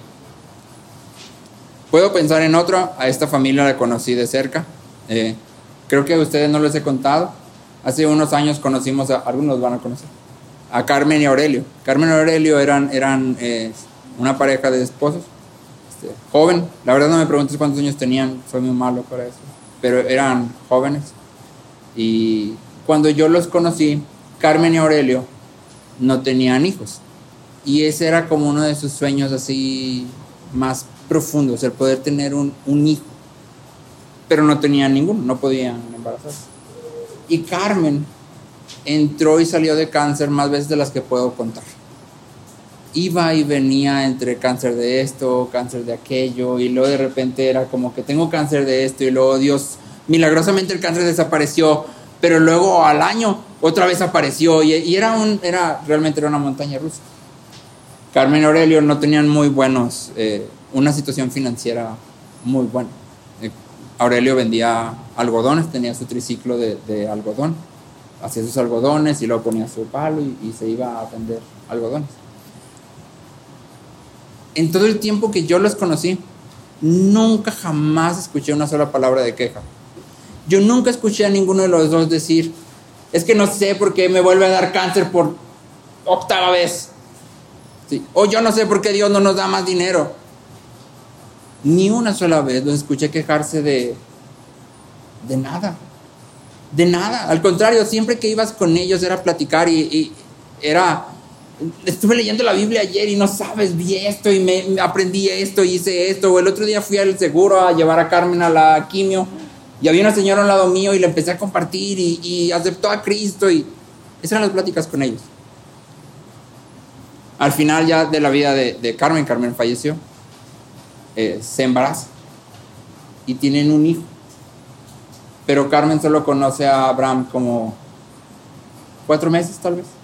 Puedo pensar en otra. A esta familia la conocí de cerca. Creo que a ustedes no les he contado. Hace unos años conocimos algunos van a conocer, a Carmen y Aurelio. Carmen y Aurelio eran una pareja de esposos, joven. La verdad no me preguntes cuántos años tenían, soy muy malo para eso. Pero eran jóvenes. Y cuando yo los conocí, Carmen y Aurelio no tenían hijos. Y ese era como uno de sus sueños así más profundos, el poder tener un hijo. Pero no tenían ninguno, no podían embarazarse. Y Carmen entró y salió de cáncer más veces de las que puedo contar. Iba y venía entre cáncer de esto, cáncer de aquello, y luego de repente era como que tengo cáncer de esto, y luego Dios, milagrosamente el cáncer desapareció, pero luego al año otra vez apareció, y realmente era una montaña rusa. Carmen y Aurelio no tenían muy buenos, una situación financiera muy buena. Aurelio vendía algodones, tenía su triciclo de algodón, hacía sus algodones y luego ponía su palo y se iba a vender algodones. En todo el tiempo que yo los conocí, nunca jamás escuché una sola palabra de queja. Yo nunca escuché a ninguno de los dos decir, es que no sé por qué me vuelve a dar cáncer por 8ª vez. Sí. O yo no sé por qué Dios no nos da más dinero. Ni una sola vez los escuché quejarse de nada. De nada. Al contrario, siempre que ibas con ellos era platicar y era... Estuve leyendo la Biblia ayer y no sabes, vi esto y me aprendí esto y hice esto. O el otro día fui al seguro a llevar a Carmen a la quimio y había una señora al lado mío y le empecé a compartir y aceptó a Cristo, y esas eran las pláticas con ellos. Al final ya de la vida de Carmen falleció, se embaraza y tienen un hijo, pero Carmen solo conoce a Abraham como 4 meses tal vez.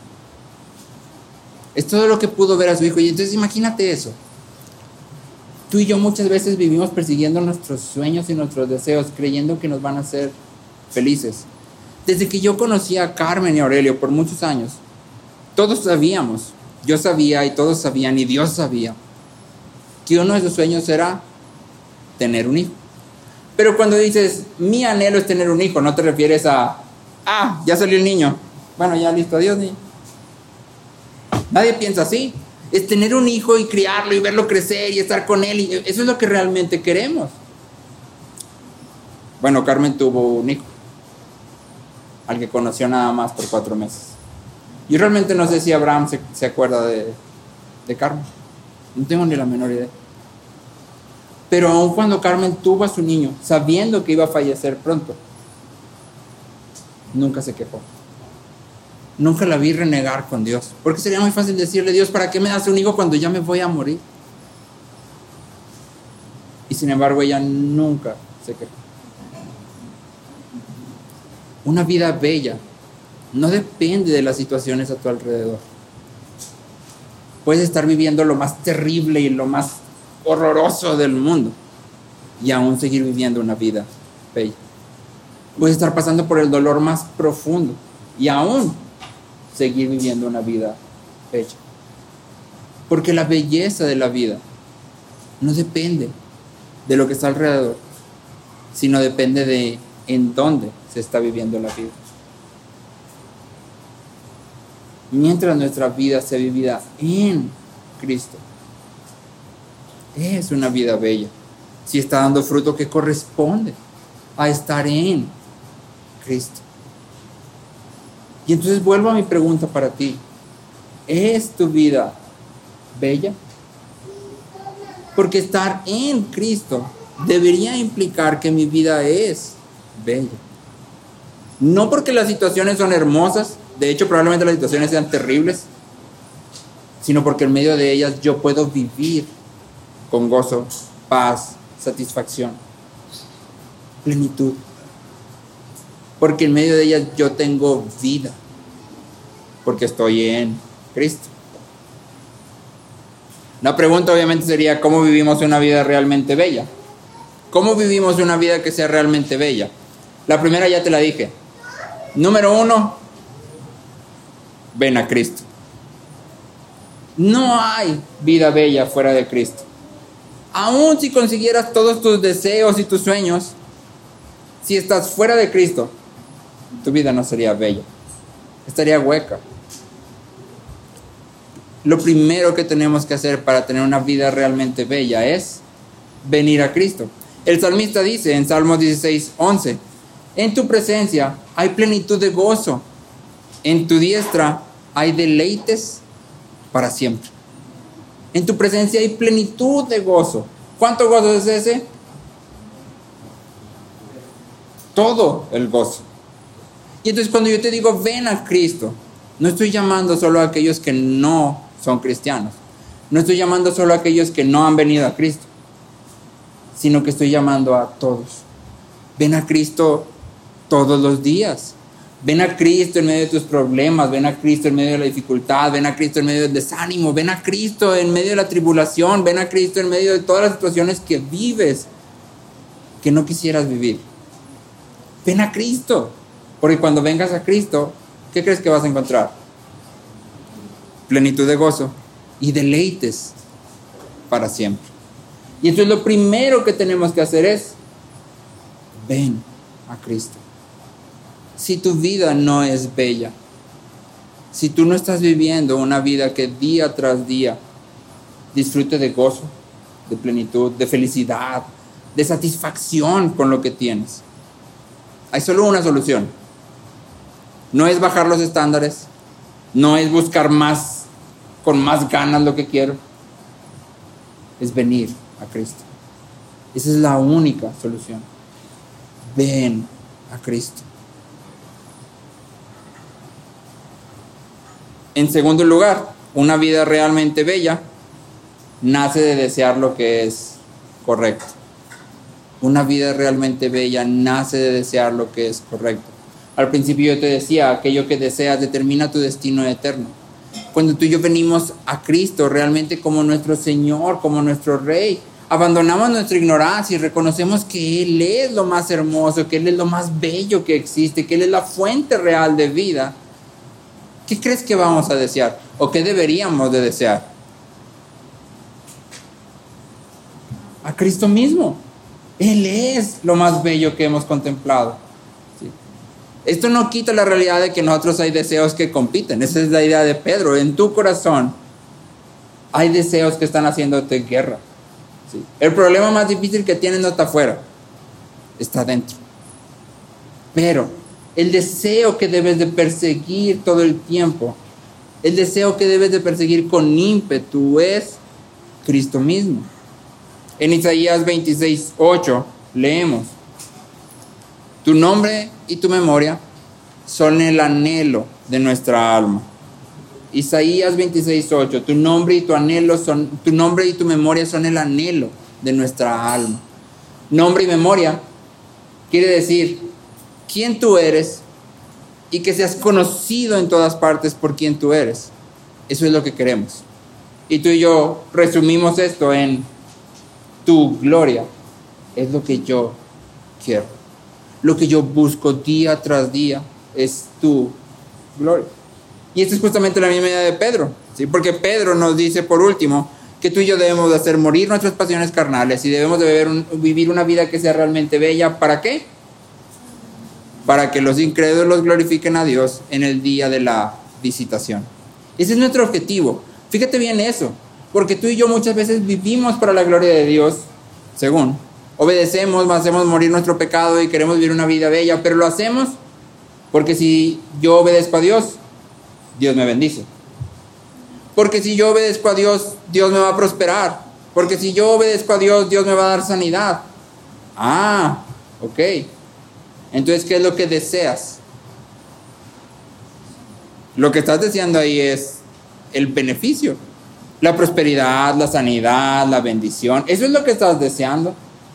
Es todo lo que pudo ver a su hijo. Y entonces imagínate eso. Tú y yo muchas veces vivimos persiguiendo nuestros sueños y nuestros deseos, creyendo que nos van a hacer felices. Desde que yo conocí a Carmen y Aurelio por muchos años, todos sabíamos, yo sabía y todos sabían y Dios sabía, que uno de sus sueños era tener un hijo. Pero cuando dices, mi anhelo es tener un hijo, no te refieres a, ya salió el niño, bueno, ya listo, adiós niño. Nadie piensa así. Es tener un hijo y criarlo y verlo crecer y estar con él, y eso es lo que realmente queremos. Bueno, Carmen tuvo un hijo al que conoció nada más por 4 meses. Yo realmente no sé si Abraham se acuerda de Carmen. No tengo ni la menor idea. Pero aun cuando Carmen tuvo a su niño, sabiendo que iba a fallecer pronto, nunca se quejó. Nunca la vi renegar con Dios, porque sería muy fácil decirle, Dios, ¿para qué me das un hijo cuando ya me voy a morir? Y sin embargo ella nunca se quejó. Una vida bella no depende de las situaciones a tu alrededor. Puedes estar viviendo lo más terrible y lo más horroroso del mundo y aún seguir viviendo una vida bella. Puedes estar pasando por el dolor más profundo y aún seguir viviendo una vida bella. Porque la belleza de la vida no depende de lo que está alrededor, sino depende de en dónde se está viviendo la vida. Mientras nuestra vida sea vivida en Cristo, es una vida bella. Si está dando fruto que corresponde a estar en Cristo. Y entonces vuelvo a mi pregunta para ti. ¿Es tu vida bella? Porque estar en Cristo debería implicar que mi vida es bella. No porque las situaciones son hermosas, de hecho probablemente las situaciones sean terribles, sino porque en medio de ellas yo puedo vivir con gozo, paz, satisfacción, plenitud. Porque en medio de ellas yo tengo vida, porque estoy en Cristo. La pregunta obviamente sería, ¿cómo vivimos una vida realmente bella? ¿Cómo vivimos una vida que sea realmente bella? La primera ya te la dije. Número 1, ven a Cristo. No hay vida bella fuera de Cristo. Aun si consiguieras todos tus deseos y tus sueños, si estás fuera de Cristo, tu vida no sería bella, estaría hueca. Lo primero que tenemos que hacer para tener una vida realmente bella es venir a Cristo. El salmista dice en Salmos 16:11, en tu presencia hay plenitud de gozo, en tu diestra hay deleites para siempre. En tu presencia hay plenitud de gozo. ¿Cuánto gozo es ese? Todo el gozo. Y entonces cuando yo te digo ven a Cristo, no estoy llamando solo a aquellos que no son cristianos. No estoy llamando solo a aquellos que no han venido a Cristo, sino que estoy llamando a todos. Ven a Cristo todos los días. Ven a Cristo en medio de tus problemas, ven a Cristo en medio de la dificultad, ven a Cristo en medio del desánimo, ven a Cristo en medio de la tribulación, ven a Cristo en medio de todas las situaciones que vives, que no quisieras vivir. Ven a Cristo, porque cuando vengas a Cristo, ¿qué crees que vas a encontrar? Plenitud de gozo y deleites para siempre. Y entonces lo primero que tenemos que hacer es, ven a Cristo. Si tu vida no es bella, si tú no estás viviendo una vida que día tras día disfrute de gozo, de plenitud, de felicidad, de satisfacción con lo que tienes, hay solo una solución. No es bajar los estándares, no es buscar más, con más ganas lo que quiero, es venir a Cristo. Esa es la única solución. Ven a Cristo. En segundo lugar, una vida realmente bella nace de desear lo que es correcto. Una vida realmente bella nace de desear lo que es correcto. Al principio yo te decía, aquello que deseas determina tu destino eterno. Cuando tú y yo venimos a Cristo realmente como nuestro Señor, como nuestro Rey, abandonamos nuestra ignorancia y reconocemos que Él es lo más hermoso, que Él es lo más bello que existe, que Él es la fuente real de vida. ¿Qué crees que vamos a desear? ¿O qué deberíamos de desear? A Cristo mismo. Él es lo más bello que hemos contemplado. ¿Sí? Esto no quita la realidad de que nosotros hay deseos que compiten. Esa es la idea de Pedro. En tu corazón hay deseos que están haciéndote guerra. ¿Sí? El problema más difícil que tienes no está afuera, está dentro. Pero el deseo que debes de perseguir todo el tiempo, el deseo que debes de perseguir con ímpetu es Cristo mismo. En Isaías 26:8 leemos, tu nombre y tu memoria son el anhelo de nuestra alma. Isaías 26:8, tu nombre y tu memoria son el anhelo de nuestra alma. Nombre y memoria quiere decir quién tú eres y que seas conocido en todas partes por quién tú eres. Eso es lo que queremos. Y tú y yo resumimos esto en tu gloria es lo que yo quiero. Lo que yo busco día tras día es tu gloria. Y esta es justamente la misma idea de Pedro, ¿sí? Porque Pedro nos dice por último que tú y yo debemos de hacer morir nuestras pasiones carnales y debemos de vivir una vida que sea realmente bella. ¿Para qué? Para que los incrédulos glorifiquen a Dios en el día de la visitación. Ese es nuestro objetivo. Fíjate bien eso, porque tú y yo muchas veces vivimos para la gloria de Dios, según obedecemos, hacemos morir nuestro pecado y queremos vivir una vida bella, pero lo hacemos porque si yo obedezco a Dios, Dios me bendice. Porque si yo obedezco a Dios, Dios me va a prosperar. Porque si yo obedezco a Dios, Dios me va a dar sanidad. Ah, ok. Entonces, ¿qué es lo que deseas? Lo que estás deseando ahí es el beneficio, la prosperidad, la sanidad, la bendición. Eso es lo que estás deseando.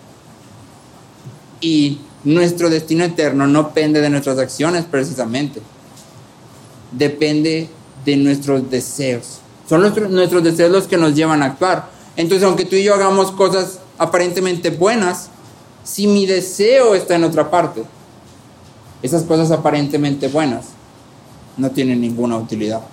Y nuestro destino eterno no depende de nuestras acciones precisamente. Depende de nuestros deseos. Son nuestros deseos los que nos llevan a actuar. Entonces, aunque tú y yo hagamos cosas aparentemente buenas, si mi deseo está en otra parte, esas cosas aparentemente buenas no tienen ninguna utilidad.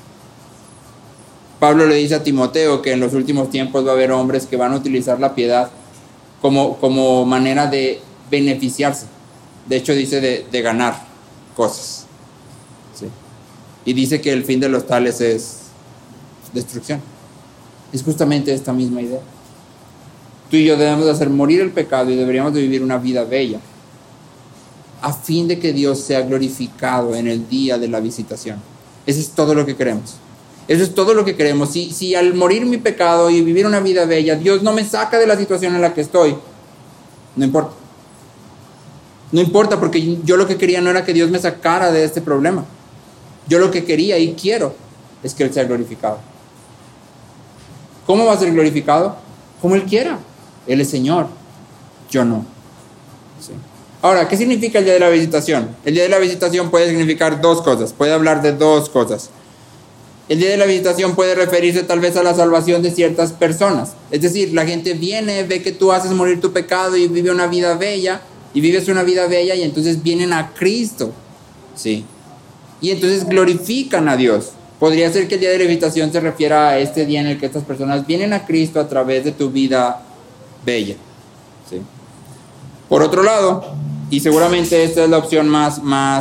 Pablo le dice a Timoteo que en los últimos tiempos va a haber hombres que van a utilizar la piedad como manera de beneficiarse. De hecho, dice de ganar cosas. ¿Sí? Y dice que el fin de los tales es destrucción. Es justamente esta misma idea. Tú y yo debemos de hacer morir el pecado y deberíamos de vivir una vida bella, a fin de que Dios sea glorificado en el día de la visitación. Eso es todo lo que queremos. Eso es todo lo que queremos. Si al morir mi pecado y vivir una vida bella, Dios no me saca de la situación en la que estoy, no importa. No importa, porque yo lo que quería no era que Dios me sacara de este problema. Yo lo que quería y quiero es que Él sea glorificado. ¿Cómo va a ser glorificado? Como Él quiera. Él es Señor, yo no. ¿Sí? Ahora, ¿qué significa el día de la visitación? El día de la visitación puede significar dos cosas, puede hablar de dos cosas. El día de la visitación puede referirse tal vez a la salvación de ciertas personas. Es decir, la gente viene, ve que tú haces morir tu pecado y vive una vida bella, y vives una vida bella y entonces vienen a Cristo. ¿Sí? Y entonces glorifican a Dios. Podría ser que el día de la visitación se refiera a este día en el que estas personas vienen a Cristo a través de tu vida bella. ¿Sí? Por otro lado, y seguramente esta es la opción más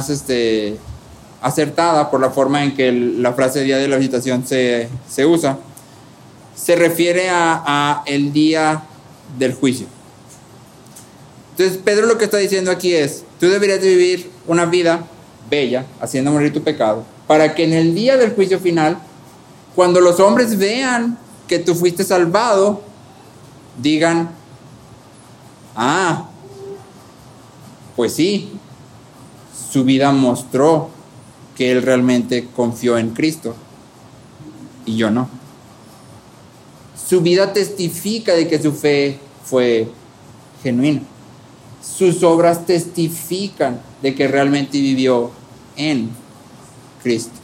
acertada por la forma en que la frase día de la visitación se usa, se refiere a el día del juicio. Entonces Pedro lo que está diciendo aquí es, tú deberías de vivir una vida bella, haciendo morir tu pecado, para que en el día del juicio final, cuando los hombres vean que tú fuiste salvado, digan, pues sí, su vida mostró que él realmente confió en Cristo y yo no. Su vida testifica de que su fe fue genuina. Sus obras testifican de que realmente vivió en Cristo.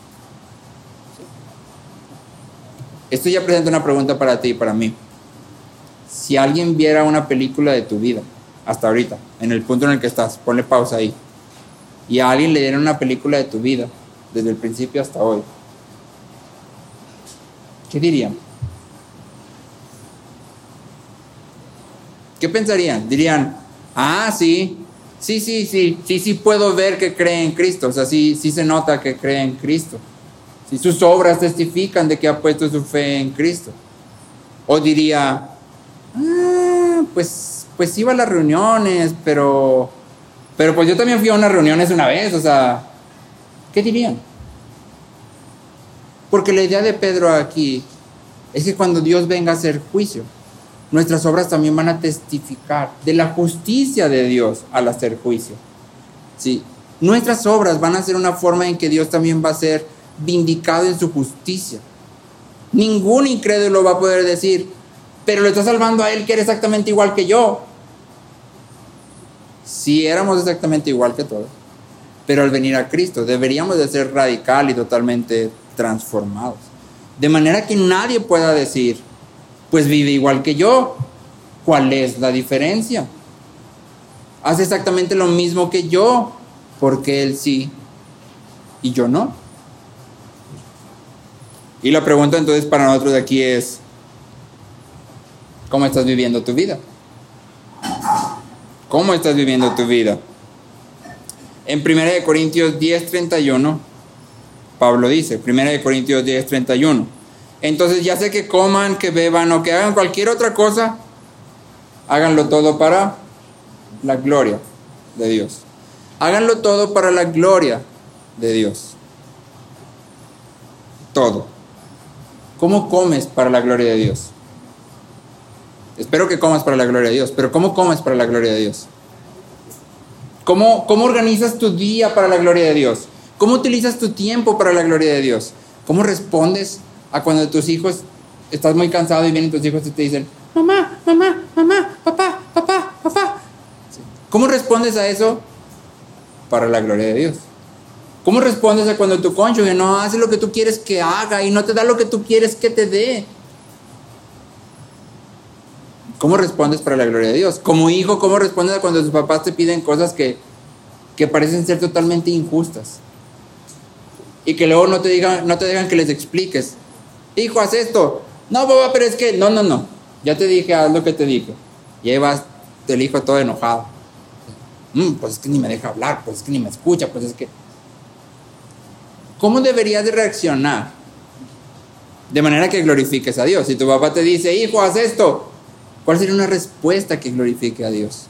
Esto ya presenta una pregunta para ti y para mí. Si alguien viera una película de tu vida, hasta ahorita, en el punto en el que estás, ponle pausa ahí, y a alguien le diera una película de tu vida, desde el principio hasta hoy, ¿qué dirían? ¿Qué pensarían? Dirían, sí puedo ver que cree en Cristo, o sea, sí se nota que cree en Cristo. Si sus obras testifican de que ha puesto su fe en Cristo. O diría, pues iba a las reuniones, pero pues yo también fui a unas reuniones una vez, o sea, ¿qué dirían? Porque la idea de Pedro aquí es que cuando Dios venga a hacer juicio, nuestras obras también van a testificar de la justicia de Dios al hacer juicio. ¿Sí? Nuestras obras van a ser una forma en que Dios también va a ser vindicado en su justicia. Ningún incrédulo va a poder decir, pero le está salvando a él que era exactamente igual que yo. Sí, éramos exactamente igual que todos, pero al venir a Cristo deberíamos de ser radical y totalmente transformados, de manera que nadie pueda decir, pues vive igual que yo. ¿Cuál es la diferencia? Hace exactamente lo mismo que yo, porque él sí y yo no. Y la pregunta entonces para nosotros de aquí es, ¿cómo estás viviendo tu vida? ¿Cómo estás viviendo tu vida? En 1 Corintios 10:31, Pablo dice, 1 Corintios 10:31, entonces ya sea que coman, que beban o que hagan cualquier otra cosa, háganlo todo para la gloria de Dios. Háganlo todo para la gloria de Dios. Todo. ¿Cómo comes para la gloria de Dios? Espero que comas para la gloria de Dios, pero ¿cómo comes para la gloria de Dios? ¿Cómo organizas tu día para la gloria de Dios? ¿Cómo utilizas tu tiempo para la gloria de Dios? ¿Cómo respondes a cuando tus hijos, estás muy cansado y vienen tus hijos y te dicen, mamá, mamá, mamá, papá, papá, papá? ¿Cómo respondes a eso para la gloria de Dios? ¿Cómo respondes a cuando tu cónyuge no hace lo que tú quieres que haga y no te da lo que tú quieres que te dé? ¿Cómo respondes para la gloria de Dios? Como hijo, ¿cómo respondes a cuando tus papás te piden cosas que parecen ser totalmente injustas? Y que luego no te dejan que les expliques. Hijo, haz esto. No, papá, pero es que... No. Ya te dije, haz lo que te dije. Y ahí vas, el hijo todo enojado. Pues es que ni me deja hablar, pues es que ni me escucha, pues es que... ¿Cómo deberías de reaccionar? De manera que glorifiques a Dios. Si tu papá te dice, hijo, haz esto, ¿cuál sería una respuesta que glorifique a Dios?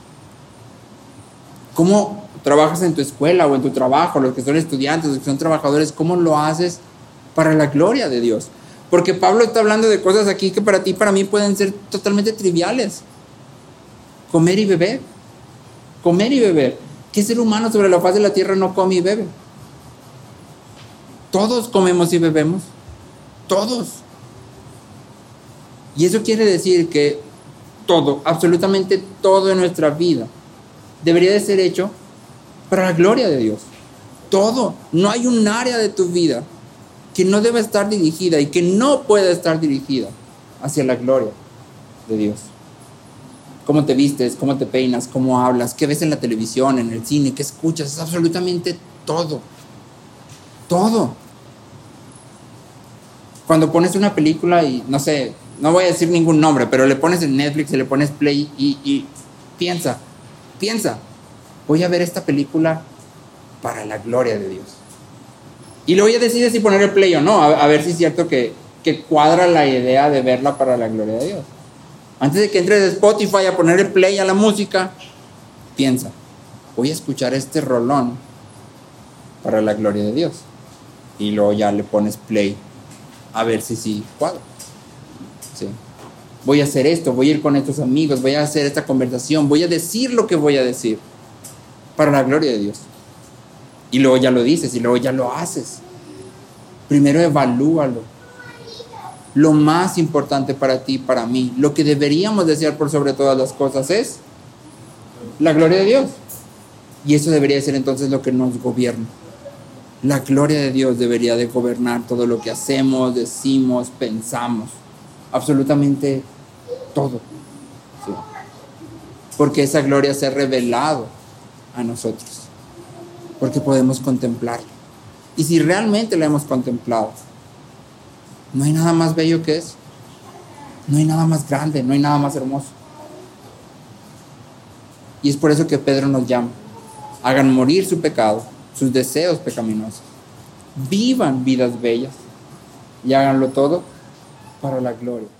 ¿Cómo trabajas en tu escuela o en tu trabajo? Los que son estudiantes, los que son trabajadores, ¿cómo lo haces para la gloria de Dios? Porque Pablo está hablando de cosas aquí que para ti y para mí pueden ser totalmente triviales. Comer y beber. Comer y beber. ¿Qué ser humano sobre la faz de la tierra no come y bebe? Todos comemos y bebemos. Todos. Y eso quiere decir que todo, absolutamente todo en nuestra vida debería de ser hecho para la gloria de Dios. Todo. No hay un área de tu vida que no deba estar dirigida y que no pueda estar dirigida hacia la gloria de Dios. Cómo te vistes, cómo te peinas, cómo hablas, qué ves en la televisión, en el cine, qué escuchas, es absolutamente todo. Todo. Cuando pones una película y, no sé, no voy a decir ningún nombre, pero le pones en Netflix y le pones play y piensa, voy a ver esta película para la gloria de Dios. Y luego ya decides si poner el play o no, a ver si es cierto que cuadra la idea de verla para la gloria de Dios. Antes de que entres a Spotify a poner el play a la música, piensa, voy a escuchar este rolón para la gloria de Dios. Y luego ya le pones play a ver si sí cuadra. Sí. Voy a hacer esto, voy a ir con estos amigos, voy a hacer esta conversación, voy a decir lo que voy a decir para la gloria de Dios. Y luego ya lo dices y luego ya lo haces. Primero evalúalo. Lo más importante para ti y para mí, lo que deberíamos desear por sobre todas las cosas es la gloria de Dios. Y eso debería ser entonces lo que nos gobierna. La gloria de Dios debería de gobernar todo lo que hacemos, decimos, pensamos. Absolutamente todo. Sí. Porque esa gloria se ha revelado a nosotros. Porque podemos contemplarla. Y si realmente la hemos contemplado, no hay nada más bello que eso. No hay nada más grande, no hay nada más hermoso. Y es por eso que Pedro nos llama. Hagan morir su pecado, sus deseos pecaminosos. Vivan vidas bellas y háganlo todo para la gloria